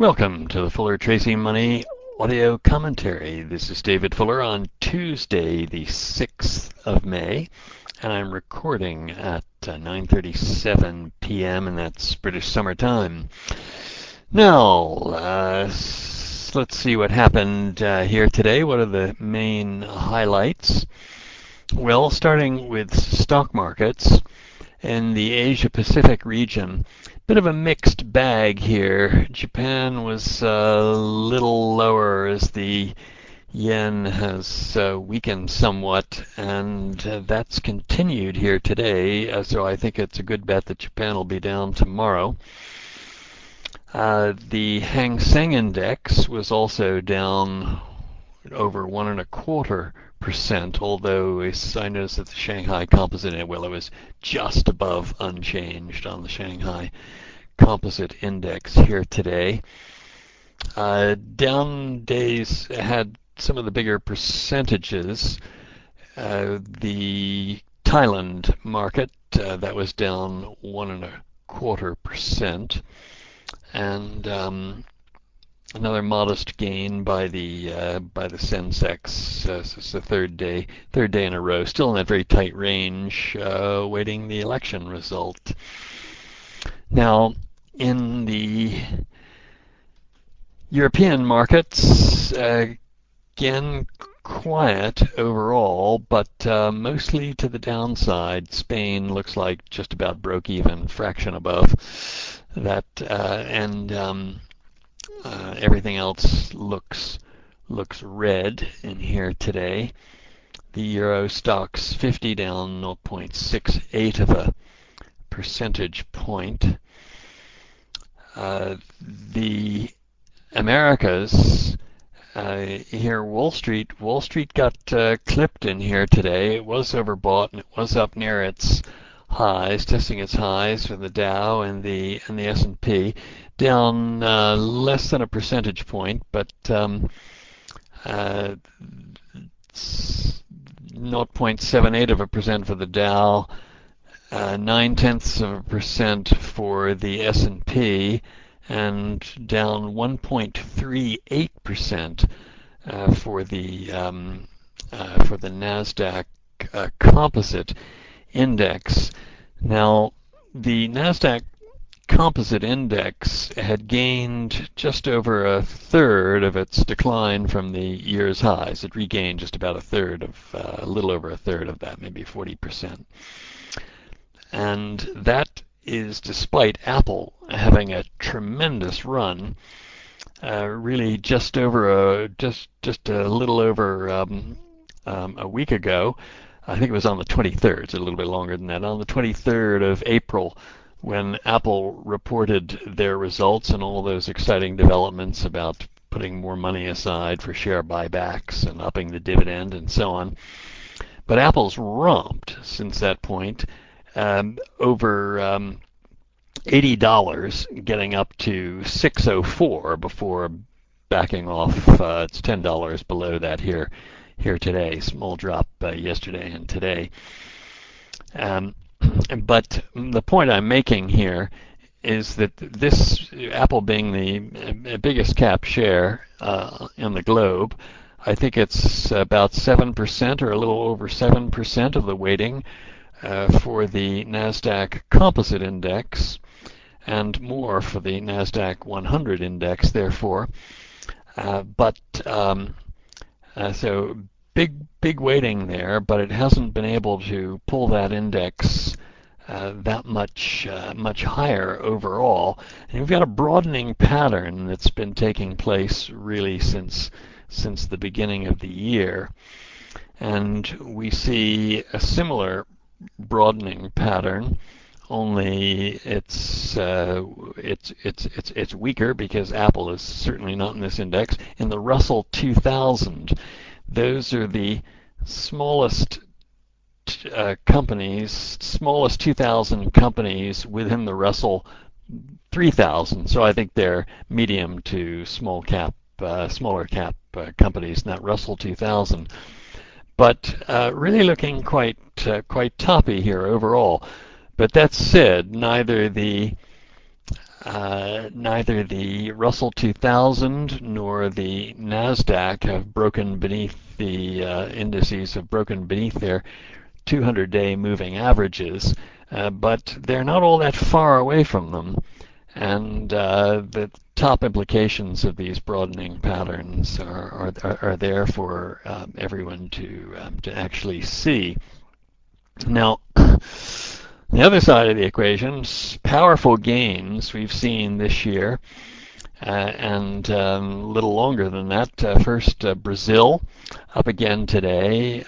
Welcome to the Fuller Tracy Money audio commentary. This is David Fuller on Tuesday, the 6th of May, and I'm recording at 9:37 p.m., and that's British Summer Time. Now, let's see what happened here today. What are the main highlights? Well, starting with stock markets in the Asia Pacific region, bit of a mixed bag here. Japan was a little lower as the yen has weakened somewhat, and that's continued here today. So I think it's a good bet that Japan will be down tomorrow. The Hang Seng Index was also down over 1.25%, although I noticed that the Shanghai Composite, it was just above unchanged on the Shanghai Composite Index here today. Down days had some of the bigger percentages. The Thailand market, that was down 1.25%, and another modest gain by the Sensex. It's the third day in a row, still in that very tight range, awaiting the election result. Now, in the European markets, again quiet overall, but mostly to the downside. Spain looks like just about broke even, fraction above that, and everything else looks red in here today. The Euro Stoxx 50 down 0.68 of a percentage point. The Americas, here Wall Street got clipped in here today. It was overbought and it was up near its highs, testing its highs for the Dow and the S&P, down less than a percentage point, but 0.78 of a percent for the Dow, 0.9% for the S&P, and down 1.38% for the Nasdaq Composite Index. Now, the Nasdaq Composite Index had gained just over a third of its decline from the year's highs. It regained just about a little over a third of that, maybe 40%. And that is despite Apple having a tremendous run, really just a little over a week ago. I think it was on the 23rd, so a little bit longer than that. On the 23rd of April, when Apple reported their results and all those exciting developments about putting more money aside for share buybacks and upping the dividend and so on. But Apple's romped since that point, over $80, getting up to $604 before backing off. It's $10 below that here today. Small drop yesterday and today. But the point I'm making here is that this, Apple being the biggest cap share in the globe, I think it's about 7% or a little over 7% of the weighting for the Nasdaq Composite Index, and more for the Nasdaq 100 Index, therefore. So big weighting there, but it hasn't been able to pull that index that much higher overall. And we've got a broadening pattern that's been taking place really since the beginning of the year, and we see a similar broadening pattern, only it's weaker because Apple is certainly not in this index. In the Russell 2000, those are the smallest smallest 2,000 companies within the Russell 3,000. So I think they're medium to smaller cap companies in that Russell 2000. But really looking quite toppy here overall. But that said, neither the neither the Russell 2000 nor the Nasdaq have broken beneath the indices have broken beneath their 200-day moving averages, but they're not all that far away from them. And the top implications of these broadening patterns are there for everyone to actually see. Now, the other side of the equation, powerful gains we've seen this year, and a little longer than that. First, Brazil up again today,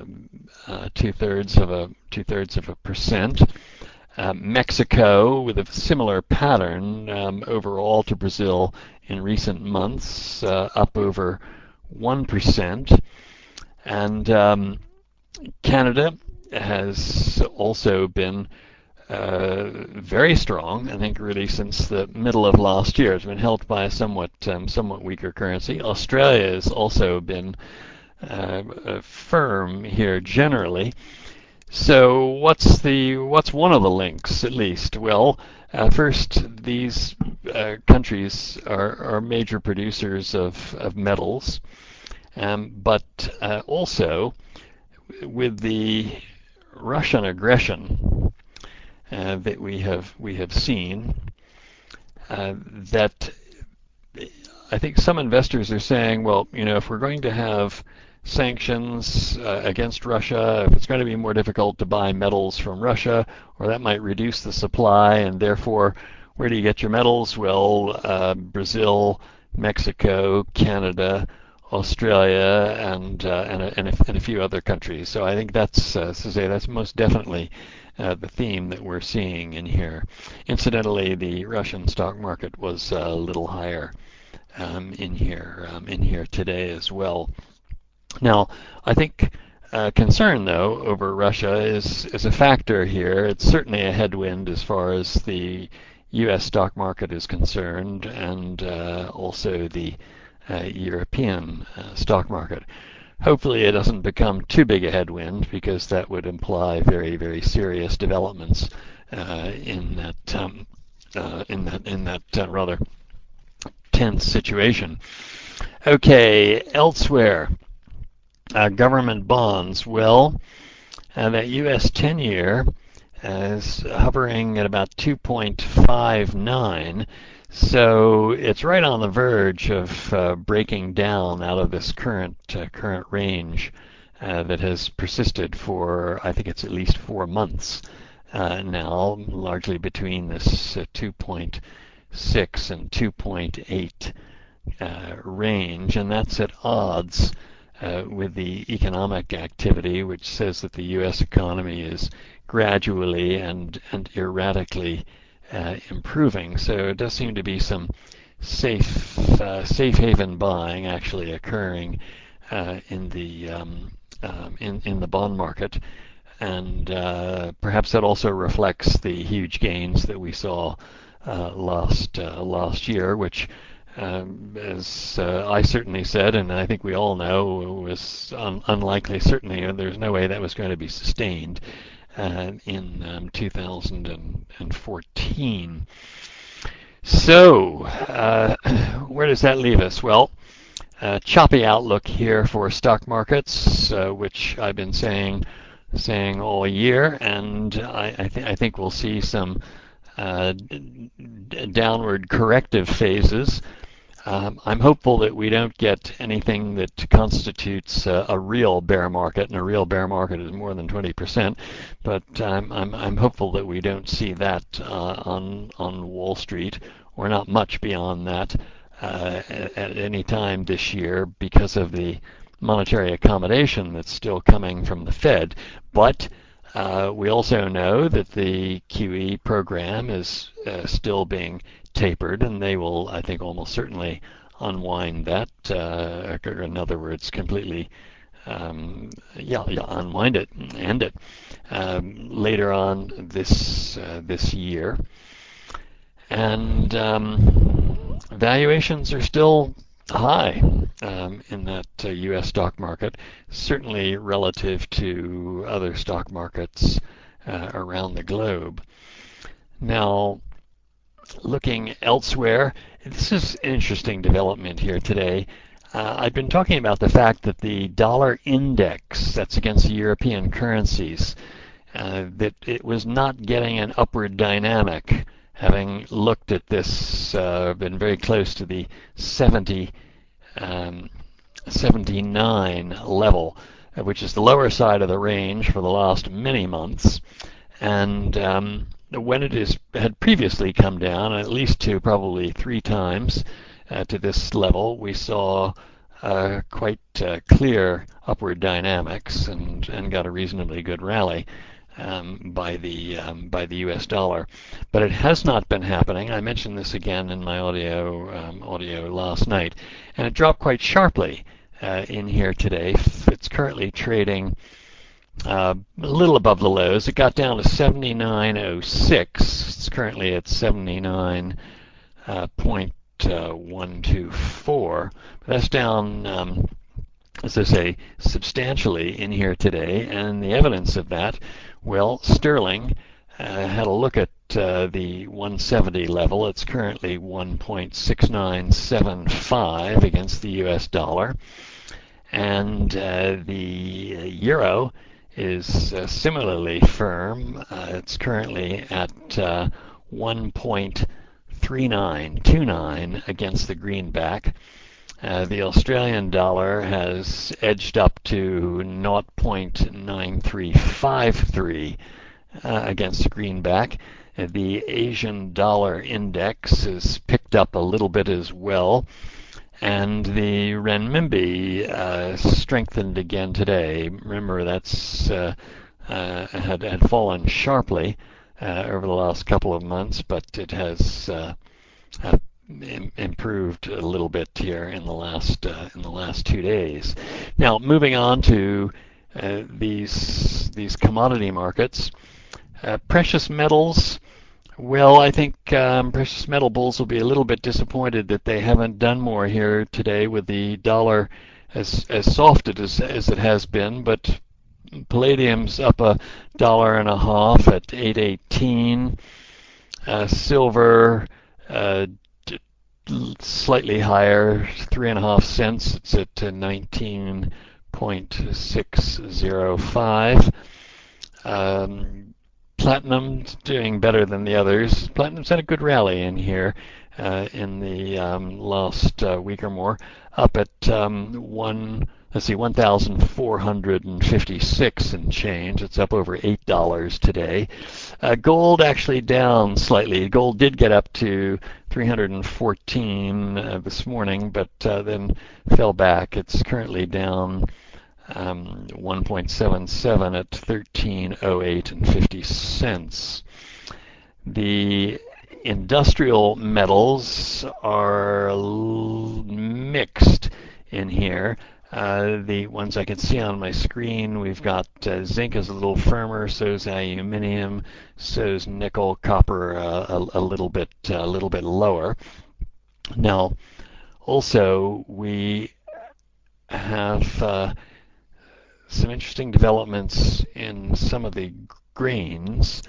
2/3 of a percent. Mexico with a similar pattern overall to Brazil in recent months, up over 1%. And Canada has also been very strong, I think, really since the middle of last year. It's been helped by a somewhat weaker currency. Australia has also been firm here generally. So what's one of the links, at least? Well, first, these countries are major producers of metals, but also with the Russian aggression that we have seen, that I think some investors are saying, well, if we're going to have sanctions against Russia, if it's going to be more difficult to buy metals from Russia, or that might reduce the supply, and therefore, where do you get your metals? Well, Brazil, Mexico, Canada, Australia, and a few other countries. So I think that's most definitely the theme that we're seeing in here. Incidentally, the Russian stock market was a little higher in here today as well. Now, I think concern, though, over Russia is a factor here. It's certainly a headwind as far as the U.S. stock market is concerned, and also the European stock market. Hopefully, it doesn't become too big a headwind, because that would imply very, very serious developments in that rather tense situation. Okay, elsewhere. Government bonds. Well, that U.S. 10-year is hovering at about 2.59, so it's right on the verge of breaking down out of this current range that has persisted for, I think it's at least 4 months now, largely between this 2.6 and 2.8 range, and that's at odds with the economic activity, which says that the U.S. economy is gradually and erratically improving. So it does seem to be some safe haven buying actually occurring in the bond market, and perhaps that also reflects the huge gains that we saw last year, which as I certainly said, and I think we all know, was unlikely. Certainly, there's no way that was going to be sustained in 2014. So, where does that leave us? Well, choppy outlook here for stock markets, which I've been saying all year, and I think we'll see some downward corrective phases. I'm hopeful that we don't get anything that constitutes a real bear market, and a real bear market is more than 20%. But I'm hopeful that we don't see that on Wall Street, or not much beyond that at any time this year, because of the monetary accommodation that's still coming from the Fed. But we also know that the QE program is still being tapered, and they will, I think, almost certainly unwind that. In other words, completely, unwind it, end it later on this year. And valuations are still high in that U.S. stock market, certainly relative to other stock markets around the globe. Now, Looking elsewhere, this is an interesting development here today. I've been talking about the fact that the dollar index, that's against the European currencies, that it was not getting an upward dynamic. Having looked at this, been very close to the 79 level, which is the lower side of the range for the last many months. And when had previously come down at least probably three times to this level, we saw quite clear upward dynamics and got a reasonably good rally by the U.S. dollar, but it has not been happening. I mentioned this again in my audio last night, and it dropped quite sharply in here today. It's currently trading a little above the lows. It got down to 79.06. It's currently at 79.124. That's down, as I say, substantially in here today. And the evidence of that, well, sterling had a look at the 170 level. It's currently 1.6975 against the US dollar. And the euro is similarly firm. It's currently at 1.3929 against the greenback. The Australian dollar has edged up to 0.9353 against the greenback. The Asian dollar index has picked up a little bit as well. And the renminbi strengthened again today. Remember, that's had fallen sharply over the last couple of months, but it has improved a little bit here in the last 2 days. Now, moving on to these commodity markets, precious metals. Well, I think precious metal bulls will be a little bit disappointed that they haven't done more here today with the dollar as soft as it has been. But palladium's up $1.50 at 8.18. Silver slightly higher, 3.5 cents. It's at 19.605. Platinum's doing better than the others. Platinum's had a good rally in here in the last week or more, up at 1,456 and change. It's up over $8 today. Gold actually down slightly. Gold did get up to 314 this morning, but then fell back. It's currently down 1.77 at 13.08 and 50 cents. The industrial metals are mixed in here. The ones I can see on my screen, we've got zinc is a little firmer, so is aluminium, so is nickel, copper a little bit lower. Now, also we have some interesting developments in some of the grains.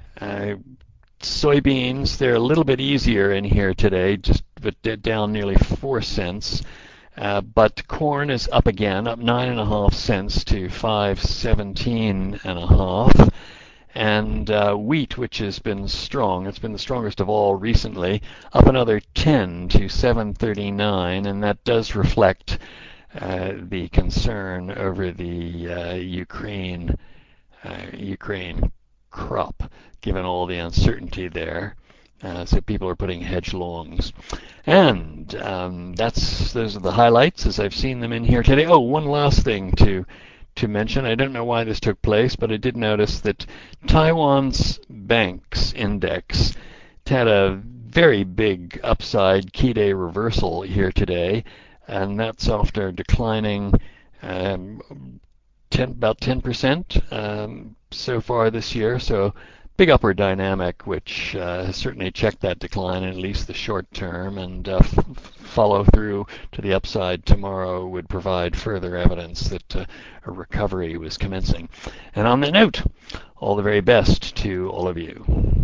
Soybeans, they're a little bit easier in here today, but down nearly 4 cents. But corn is up again, up 9.5 cents to 5.17.5. And wheat, which has been strong, it's been the strongest of all recently, up another 10 to 7.39, and that does reflect the concern over the Ukraine crop, given all the uncertainty there. So people are putting hedge longs, and those are the highlights as I've seen them in here today. Oh, one last thing to mention. I don't know why this took place, but I did notice that Taiwan's banks index had a very big upside key day reversal here today, and that's after declining about 10% so far this year. So big upward dynamic, which has certainly checked that decline in at least the short term, and follow through to the upside tomorrow would provide further evidence that a recovery was commencing. And on that note, all the very best to all of you.